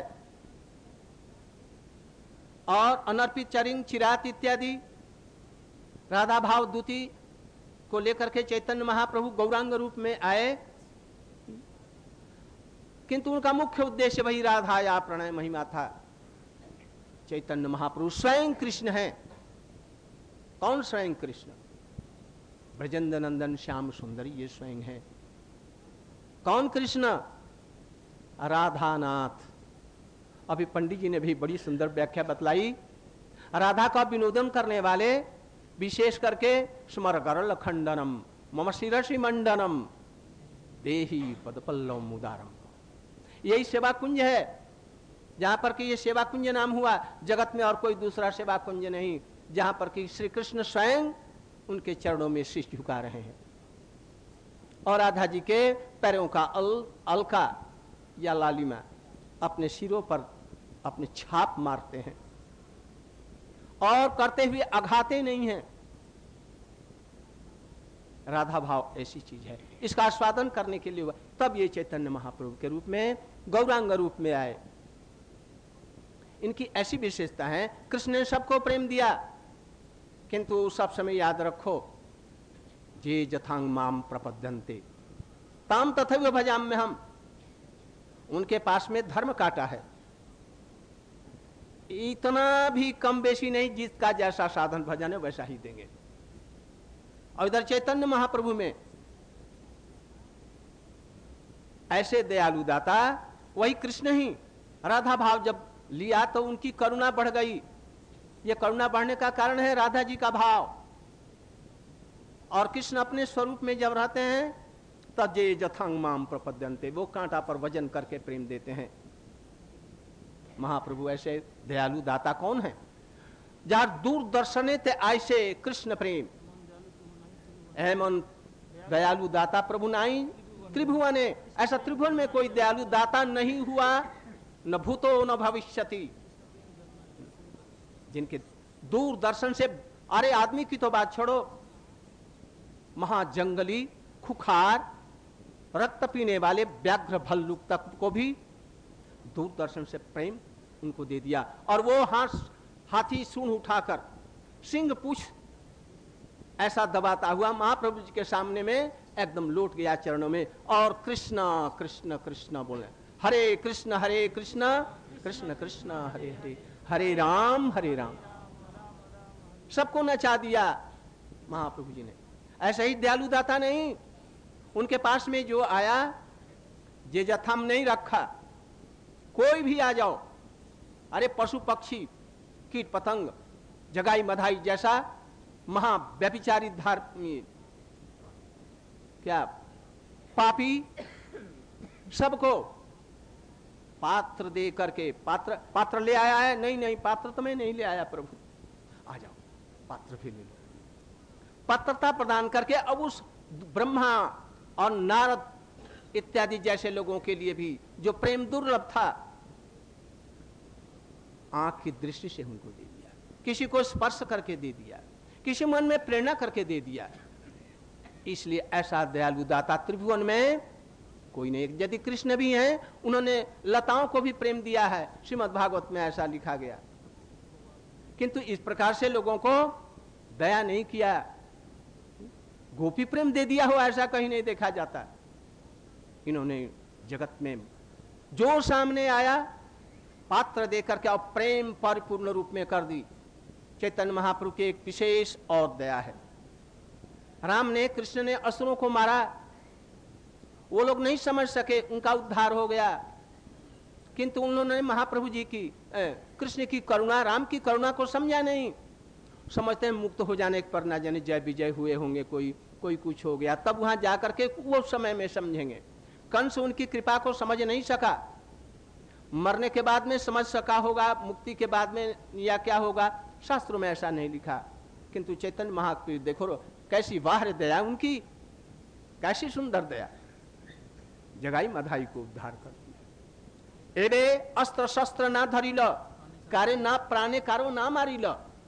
और अनर्पित चरिंग चिरात इत्यादि राधा भाव दूती को लेकर के चैतन्य महाप्रभु गौरांग रूप में आए, किंतु उनका मुख्य उद्देश्य वही राधा या प्रणय महिमा था। चैतन्य महाप्रभु स्वयं कृष्ण हैं। कौन स्वयं कृष्ण? ब्रजेंद्र नंदन श्याम सुंदरी ये स्वयं है। कौन कृष्ण? राधानाथ। अभी पंडित जी ने भी बड़ी सुंदर व्याख्या बतलाई। राधा का विनोदन करने वाले, विशेष करके स्मर गरल खंडनम मम शिरसि मंडनम देहि पदपल्लव मुदारम, यही सेवा कुंज है। जहां पर कि ये सेवा कुंज नाम हुआ, जगत में और कोई दूसरा सेवा कुंज नहीं, जहां पर कि श्री कृष्ण स्वयं उनके चरणों में शीश झुका रहे हैं और राधा जी के पैरों का अलका या लालिमा अपने सिरों पर अपने छाप मारते हैं और करते हुए अघाते नहीं हैं। राधा भाव ऐसी चीज है, इसका आस्वादन करने के लिए तब ये चैतन्य महाप्रभु के रूप में गौरांग रूप में आए। इनकी ऐसी विशेषता है, कृष्ण ने सबको प्रेम दिया, किंतु सब समय याद रखो, जे जथांग माम प्रपद्यन्ते ताम तथैव भजाम्य हम। उनके पास में धर्म काटा है, इतना भी कम बेशी नहीं, जिसका जैसा साधन भजन है वैसा ही देंगे। और इधर चैतन्य महाप्रभु में ऐसे दयालु दाता वही कृष्ण ही। राधा भाव जब लिया तो उनकी करुणा बढ़ गई। यह करुणा बढ़ने का कारण है राधा जी का भाव। और कृष्ण अपने स्वरूप में जब रहते हैं तजे जथांग माम प्रपद्यन्ते, वो कांटा पर वजन करके प्रेम देते हैं। महाप्रभु ऐसे दयालु दाता कौन है? जार दूरदर्शने ते ऐसे कृष्ण प्रेम एमन दयालु दाता प्रभु नाई त्रिभुवने। ऐसा त्रिभुवन में कोई दयालु दाता नहीं हुआ, न भूतो न भविष्यति, जिनके दूरदर्शन से, अरे आदमी की तो बात छोड़ो, महाजंगली खुखार रक्त पीने वाले व्याघ्र भल्लुक तक को भी दूरदर्शन से प्रेम उनको दे दिया। और वो हाथी सूंड उठाकर सिंह पूछ ऐसा दबाता हुआ महाप्रभु जी के सामने में एकदम लौट गया चरणों में, और कृष्ण कृष्ण कृष्ण बोले, हरे कृष्ण कृष्ण कृष्ण हरे हरे, हरे राम सबको नचा दिया महाप्रभु जी ने। ऐसे ही दयालु दाता नहीं, उनके पास में जो आया जे जथम नहीं रखा, कोई भी आ जाओ, अरे पशु पक्षी कीट पतंग जगाई मधाई जैसा महाव्यभिचारी धार्मिक क्या पापी, सबको पात्र दे करके, पात्र ले आया है? नहीं पात्र तो मैं नहीं ले आया प्रभु, आ जाओ पात्र भी ले लो। पात्रता प्रदान करके अब उस ब्रह्मा और नारद इत्यादि जैसे लोगों के लिए भी जो प्रेम दुर्लभ था, आंख की दृष्टि से उनको दे दिया, किसी को स्पर्श करके दे दिया, किसी मन में प्रेरणा करके दे दिया। इसलिए ऐसा दयालु दाता त्रिभुवन में कोई नहीं। यदि कृष्ण भी हैं, उन्होंने लताओं को भी प्रेम दिया है, श्रीमद् भागवत में ऐसा लिखा गया, किंतु इस प्रकार से लोगों को दया नहीं किया। गोपी प्रेम दे दिया हो ऐसा कहीं नहीं देखा जाता। इन्होंने जगत में जो सामने आया पात्र देकर के और प्रेम परिपूर्ण रूप में कर दी। चैतन्य महाप्रभु की एक विशेष और दया है। राम ने, कृष्ण ने असुरों को मारा, वो लोग नहीं समझ सके, उनका उद्धार हो गया, किंतु उन्होंने महाप्रभु जी की, कृष्ण की करुणा, राम की करुणा को समझा नहीं। समझते हैं मुक्त हो जाने पर ना जाने जय विजय हुए होंगे, कोई कुछ हो गया, तब वहां जाकर के वो समय में समझेंगे। कंस उनकी कृपा को समझ नहीं सका, मरने के बाद में समझ सका होगा, मुक्ति के बाद में या क्या होगा, शास्त्रों में ऐसा नहीं लिखा। किंतु चैतन्य महाप्रभु देखो कैसी वाह्य दया उनकी, कैसी सुंदर दया, जगाई मधाई को उद्धार कर दिया। एबे अस्त्र शस्त्र ना धरिल, कारे ना प्राणे कारो ना मारिल,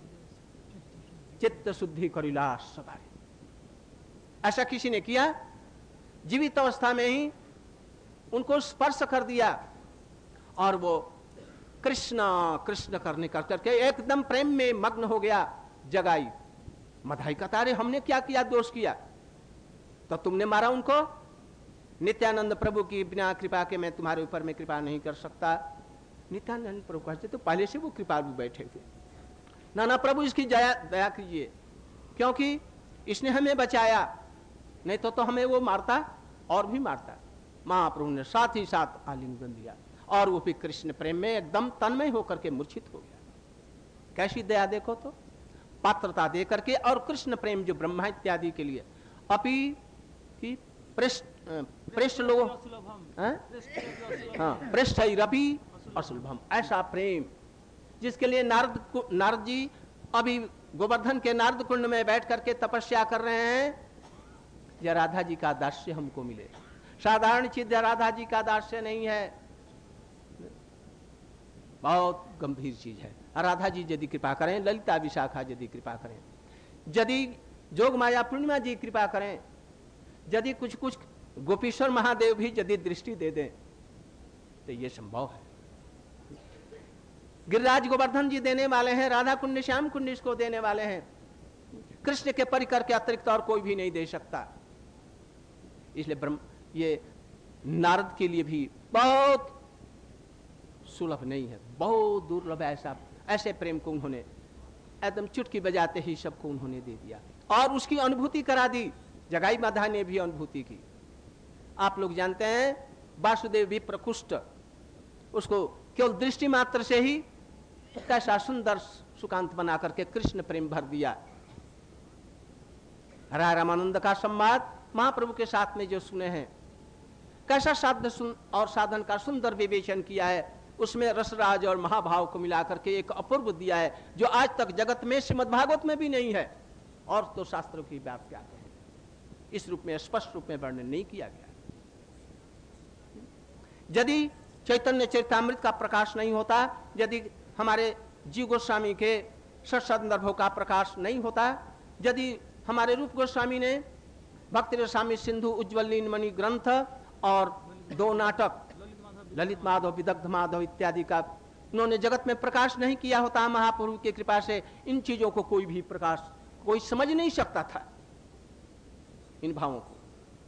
चित्त शुद्धि करिला सवारे। ऐसा किसी ने किया? जीवित अवस्था में ही उनको स्पर्श कर दिया, और वो कृष्ण कृष्ण करने कर करके एकदम प्रेम में मग्न हो गया। जगाई मधाई कहता अरे हमने क्या किया, दोष किया तो तुमने मारा उनको? नित्यानंद प्रभु की बिना कृपा के मैं तुम्हारे ऊपर में कृपा नहीं कर सकता। नित्यानंद प्रभु कहते तो पहले से वो कृपालु बैठे थे। ना प्रभु इसकी दया कीजिए, क्योंकि इसने हमें बचाया, नहीं तो हमें वो मारता और भी मारता। महाप्रभु ने साथ ही साथ आलिंगन दिया और वो भी कृष्ण प्रेम में एकदम तन्मय होकर के मूर्छित हो गया। कैसी दया देखो तो, पात्रता दे करके। और कृष्ण प्रेम जो ब्रह्मा इत्यादि के लिए अपि की पृष्ठ लोग, पृष्ठ रवि असुलभम, ऐसा प्रेम जिसके लिए नारद जी अभी गोवर्धन के नारद कुंड में बैठ करके तपस्या कर रहे हैं। या राधा जी का दास्य हमको मिले। साधारण चीज राधा जी का दास्य नहीं है, बहुत गंभीर चीज है। राधा जी यदि कृपा करें, ललिता विशाखा यदि कृपा करें, यदि जोग माया पूर्णिमा जी कृपा करें, यदि कुछ कुछ गोपीश्वर महादेव भी यदि दृष्टि दे दें तो ये संभव है। गिरिराज गोवर्धन जी देने वाले हैं, राधा कुंड श्याम कुंड इसको देने वाले हैं। कृष्ण के परिकर के अतिरिक्त और कोई भी नहीं दे सकता। इसलिए ब्रह्म ये नारद के लिए भी बहुत सुलभ नहीं है, बहुत दुर्लभ है। ऐसे प्रेम को उन्होंने एकदम चुटकी बजाते ही सबको उन्होंने दे दिया और उसकी अनुभूति करा दी। जगाई माधा ने भी अनुभूति की। आप लोग जानते हैं वासुदेव भी प्रकुष्ठ, उसको केवल दृष्टि मात्र से ही कैसा सुंदर सुकांत बना करके कृष्ण प्रेम भर दिया। राय रामानंद का संवाद महाप्रभु के साथ में जो सुने हैं, कैसा साध्य और साधन का सुंदर विवेचन किया है। उसमें रसराज और महाभाव को मिलाकर के एक अपूर्व दिया है जो आज तक जगत में श्रीमद् भागवत में भी नहीं है और तो शास्त्रों की व्याख्या है इस रूप में स्पष्ट रूप में वर्णन नहीं किया गया। यदि चैतन्य चरितामृत का प्रकाश नहीं होता, यदि हमारे जीव गोस्वामी के सत्संदर्भों का प्रकाश नहीं होता, यदि हमारे रूप गोस्वामी ने भक्ति रसामी सिंधु उज्ज्वल नीलमणि ग्रंथ और 2 नाटक ललित माधव विदग्ध माधव इत्यादि का उन्होंने जगत में प्रकाश नहीं किया होता, महाप्रभु की कृपा से इन चीजों को कोई भी प्रकाश कोई समझ नहीं सकता था, इन भावों को।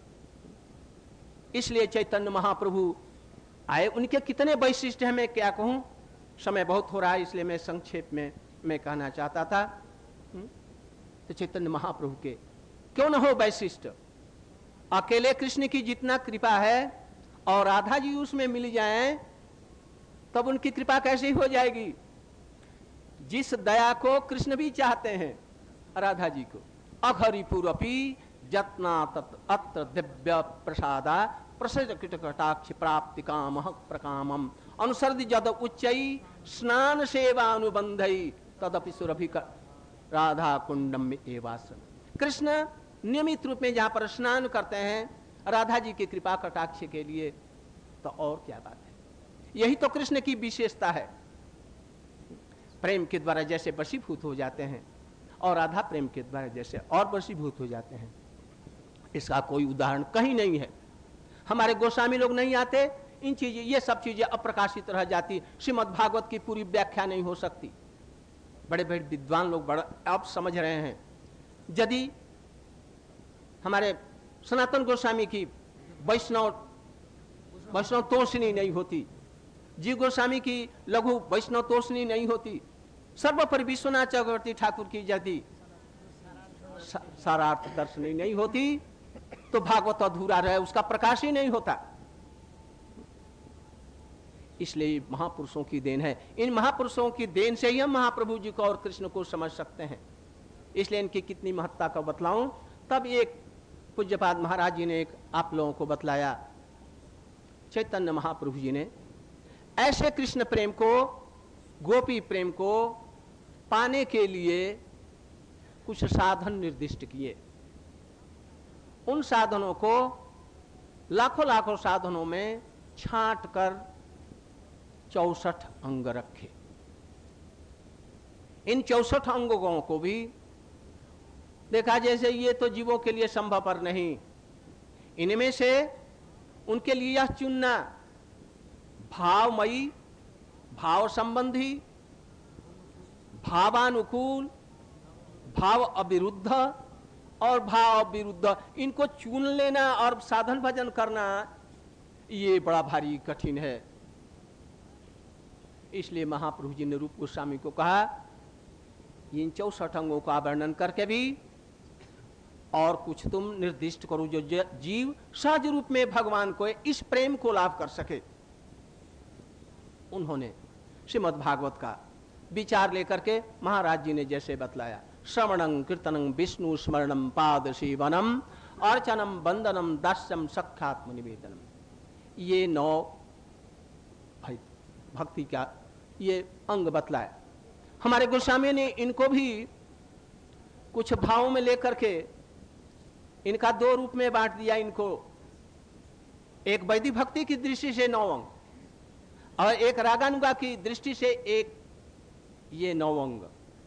इसलिए चैतन्य महाप्रभु आए। उनके कितने वैशिष्ट्य हैं मैं क्या कहूं, समय बहुत हो रहा है इसलिए मैं संक्षेप में मैं कहना चाहता था। तो चैतन्य महाप्रभु के क्यों न हो वैशिष्ट्य, अकेले कृष्ण की जितना कृपा है और राधा जी उसमें मिल जाएं तब उनकी कृपा कैसे हो जाएगी। जिस दया को कृष्ण भी चाहते हैं राधा जी को, अघरिपुरपि जतना तत् अत्र दिव्य प्रसादा प्रसज कृतकटाक्ष प्राप्ति काम प्रकामम अनुसर्द जद उच्चई स्नान सेवा अनुबंधई तदपि सुरभि राधा कुंडम एवासन। कृष्ण नियमित रूप में जहां पर स्नान करते हैं राधा जी की कृपा कटाक्ष के लिए, तो और क्या बात है। यही तो कृष्ण की विशेषता है। प्रेम के द्वारा जैसे वशीभूत हो जाते हैं और राधा प्रेम के द्वारा जैसे और वशीभूत हो जाते हैं, इसका कोई उदाहरण कहीं नहीं है। हमारे गोस्वामी लोग नहीं आते, इन चीजें ये सब चीजें अप्रकाशित रह जाती, श्रीमद् भागवत की पूरी व्याख्या नहीं हो सकती। बड़े बड़े विद्वान लोग बड़ा अब समझ रहे हैं। यदि हमारे सनातन गोस्वामी की वैष्णव तोषणी नहीं होती, जीव गोस्वामी की लघु वैष्णव तोषणी नहीं होती, सर्वोपरि विश्वनाथ चक्रवर्ती ठाकुर की यदि सारार्थ दर्शनी नहीं होती तो भागवत अधूरा रहे, उसका प्रकाश ही नहीं होता। इसलिए महापुरुषों की देन है। इन महापुरुषों की देन से ही हम महाप्रभु जी को और कृष्ण को समझ सकते हैं। इसलिए इनकी कितनी महत्ता का बतलाऊं। तब एक पूज्यपाद महाराज जी ने एक आप लोगों को बतलाया, चैतन्य महाप्रभु जी ने ऐसे कृष्ण प्रेम को, गोपी प्रेम को पाने के लिए कुछ साधन निर्दिष्ट किए। उन साधनों को लाखों लाखों साधनों में छांट कर 64 अंग रखे। इन 64 अंगों को भी देखा जैसे ये तो जीवों के लिए संभवपर नहीं, इनमें से उनके लिए यह चुनना भावमयी भाव संबंधी, भावानुकूल, भाव अविरुद्ध और भाव विरुद्ध, इनको चुन लेना और साधन भजन करना ये बड़ा भारी कठिन है। इसलिए महाप्रभु जी ने रूप गोस्वामी को कहा इन 64 अंगों का वर्णन करके भी और कुछ तुम निर्दिष्ट करो जो जीव सहज रूप में भगवान को इस प्रेम को लाभ कर सके। उन्होंने श्रीमद् भागवत का विचार लेकर के महाराज जी ने जैसे बतलाया, श्रवणं कीर्तनं विष्णु स्मरणं पाद सेवनम अर्चनम वंदनम दास्यम सख्यात्म निवेदनम, ये 9 भक्ति का ये अंग बतलाया। हमारे गोस्वामी ने इनको भी कुछ भावों में लेकर के इनका 2 रूप में बांट दिया। इनको एक वैदिक भक्ति की दृष्टि से 9 अंग और एक रागानुगा की दृष्टि से एक ये 9 अंग।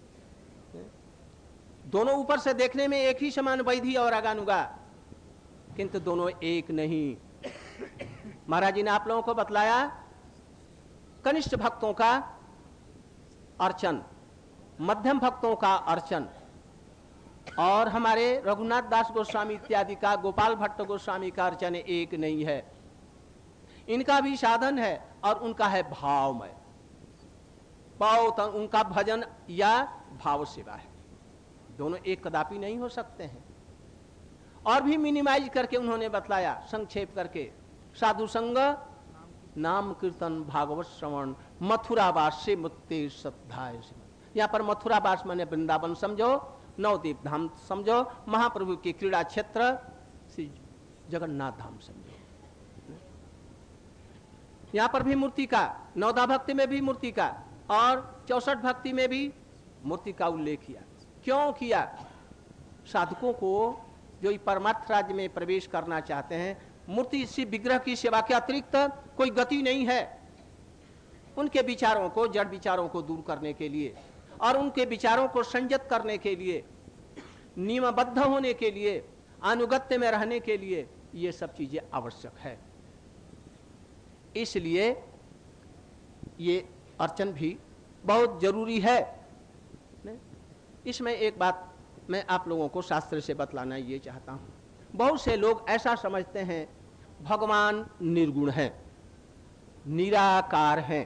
दोनों ऊपर से देखने में एक ही समान वैधि और रागानुगा, किंतु दोनों एक नहीं। महाराज जी ने आप लोगों को बतलाया कनिष्ठ भक्तों का अर्चन, मध्यम भक्तों का अर्चन और हमारे रघुनाथ दास गोस्वामी इत्यादि का, गोपाल भट्ट गोस्वामी का अर्चन एक नहीं है। इनका भी साधन है और उनका है भावमय, बहुत उनका भजन या भाव सेवा है। दोनों एक कदापि नहीं हो सकते हैं। और भी मिनिमाइज करके उन्होंने बतलाया संक्षेप करके, साधु संग, नाम कीर्तन, भागवत श्रवण, मथुरावास से मुक्ति श्रद्धाए। यहाँ पर मथुरावास माने वृंदावन समझो, नवदीप धाम समझो, महाप्रभु की क्रीड़ा क्षेत्र श्री जगन्नाथ धाम समझो। यहाँ पर भी मूर्ति का, नवदा भक्ति में भी मूर्ति का और 64 भक्ति में भी मूर्ति का उल्लेख किया। क्यों किया? साधकों को जो परमार्थ राज्य में प्रवेश करना चाहते हैं, मूर्ति इसी विग्रह की सेवा के अतिरिक्त कोई गति नहीं है। उनके विचारों को, जड़ विचारों को दूर करने के लिए और उनके विचारों को संयत करने के लिए, नियमबद्ध होने के लिए, अनुगत्य में रहने के लिए ये सब चीजें आवश्यक है। इसलिए ये अर्चन भी बहुत जरूरी है। इसमें एक बात मैं आप लोगों को शास्त्र से बतलाना ये चाहता हूं। बहुत से लोग ऐसा समझते हैं भगवान निर्गुण है, निराकार है,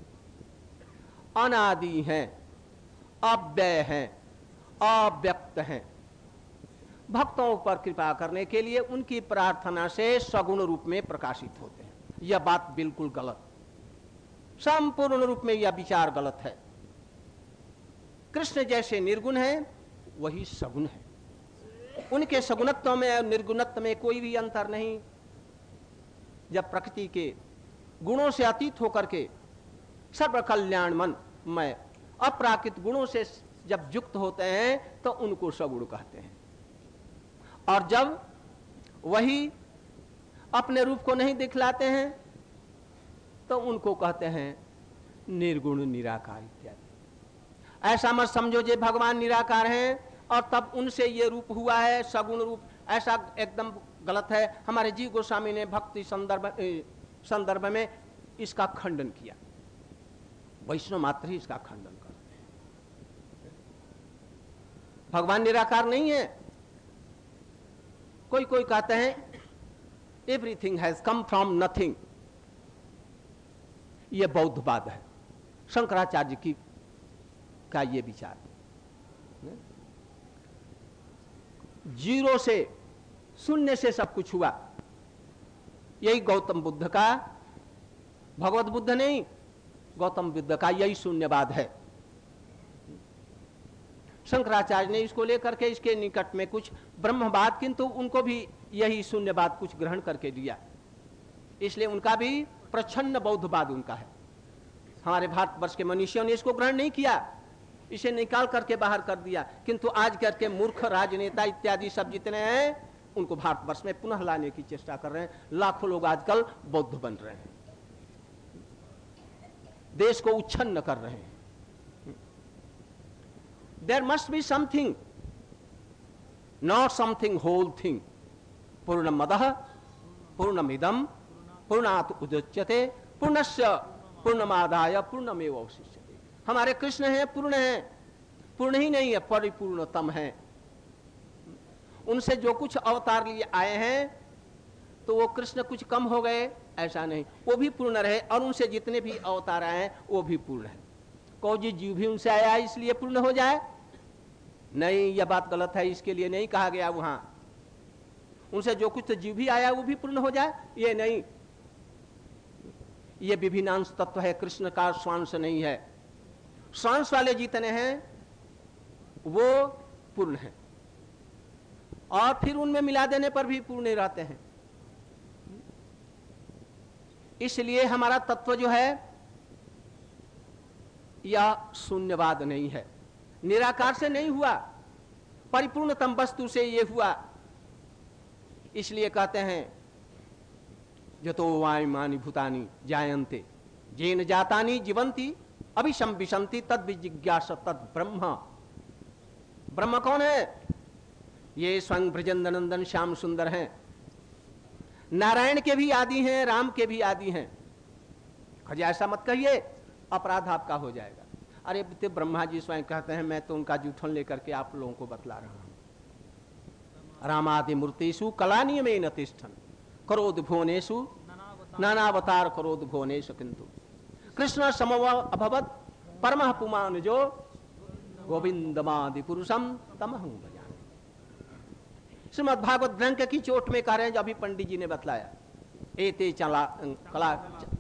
अनादि है, अव्यय है, अव्यक्त है। भक्तों पर कृपा करने के लिए उनकी प्रार्थना से सगुण रूप में प्रकाशित होते हैं। यह बात बिल्कुल गलत, संपूर्ण रूप में यह विचार गलत है। कृष्ण जैसे निर्गुण है वही सगुण है। उनके सगुणत्व में और निर्गुणत्व में कोई भी अंतर नहीं। जब प्रकृति के गुणों से अतीत होकर के सर्व कल्याणमय अपराकृत गुणों से जब युक्त होते हैं तो उनको सगुण कहते हैं। और जब वही अपने रूप को नहीं दिखलाते हैं तो उनको कहते हैं निर्गुण, निराकार इत्यादि। ऐसा मत समझो जे भगवान निराकार हैं और तब उनसे ये रूप हुआ है सगुण रूप, ऐसा एकदम गलत है। हमारे जी गोस्वामी ने भक्ति संदर्भ में इसका खंडन किया। वैष्णव मात्र ही इसका खंडन करते हैं। भगवान निराकार नहीं है। कोई कोई कहते हैं everything has come from nothing. यह बौद्धवाद है, शंकराचार्य की का ये विचार। जीरो से, शून्य से सब कुछ हुआ। यही गौतम बुद्ध का, भगवत बुद्ध नहीं, गौतम बुद्ध का यही शून्यवाद है। शंकराचार्य ने इसको लेकर के इसके निकट में कुछ ब्रह्मवाद, किंतु उनको भी यही शून्यवाद कुछ ग्रहण करके दिया। इसलिए उनका भी प्रच्छन्न बौद्धवाद उनका है। हमारे भारतवर्ष के मनुष्यों ने इसको ग्रहण नहीं किया, इसे निकाल करके बाहर कर दिया। किंतु आज करके मूर्ख राजनेता इत्यादि सब जितने हैं उनको भारतवर्ष में पुनः लाने की चेष्टा कर रहे हैं। लाखों लोग आजकल बौद्ध बन रहे हैं, देश को उच्छन्न कर रहे हैं। There must be something, not something whole thing. पूर्णमदः पूर्णमिदं पूर्णात् उदच्यते पूर्णस्य पूर्णमादाय पूर्णमेवावशिष्यते। हमारे कृष्ण हैं, पूर्ण हैं, पूर्ण ही नहीं है, परिपूर्णतम है। उनसे जो कुछ अवतार लिए आए हैं तो वो कृष्ण कुछ कम हो गए, ऐसा नहीं, वो भी पूर्ण रहे, और उनसे जितने भी अवतार आए हैं वो भी पूर्ण है। कहो जी जीव भी उनसे आया है इसलिए पूर्ण हो जाए, नहीं, यह बात गलत है, इसके लिए नहीं कहा गया वहां। उनसे जो कुछ तो जीव भी आया वो भी पूर्ण हो जाए, ये नहीं, ये विभिन्नांश तत्व है, कृष्ण का स्वांश नहीं है। स्वांश वाले जितने हैं वो पूर्ण है, और फिर उनमें मिला देने पर भी पूर्ण रहते हैं। इसलिए हमारा तत्व जो है यह शून्यवाद नहीं है, निराकार से नहीं हुआ, परिपूर्णतम वस्तु से ये हुआ। इसलिए कहते हैं जतो वायुमानि भूतानि जायन्ते येन जातानि जीवन्ति अभिशम विशन्ति तद विजिज्ञास तद ब्रह्म। ब्रह्म कौन है? ये स्वयं ब्रजेंद्रनंदन श्याम सुंदर हैं, नारायण के भी आदि हैं, राम के भी आदि हैं। खजा ऐसा मत कहिए, अपराध आपका हो जाएगा। अरे ब्रह्मा जी स्वयं कहते हैं, मैं तो उनका जूठन लेकर के आप लोगों को बतला रहा हूं। रामादि मूर्तिषु कलानियमेन तिष्ठन् करोद भुवनेषु नानावतार करोद भुवनेषु किंतु कृष्ण समव अभवत् परमः पुमान् जो गोविंदमादि पुरुषम तमहं भजामि। श्रीमद्भागवत ग्रंथ की चोट में कह रहे हैं, जो अभी पंडित जी ने बतलाया, एते चला कला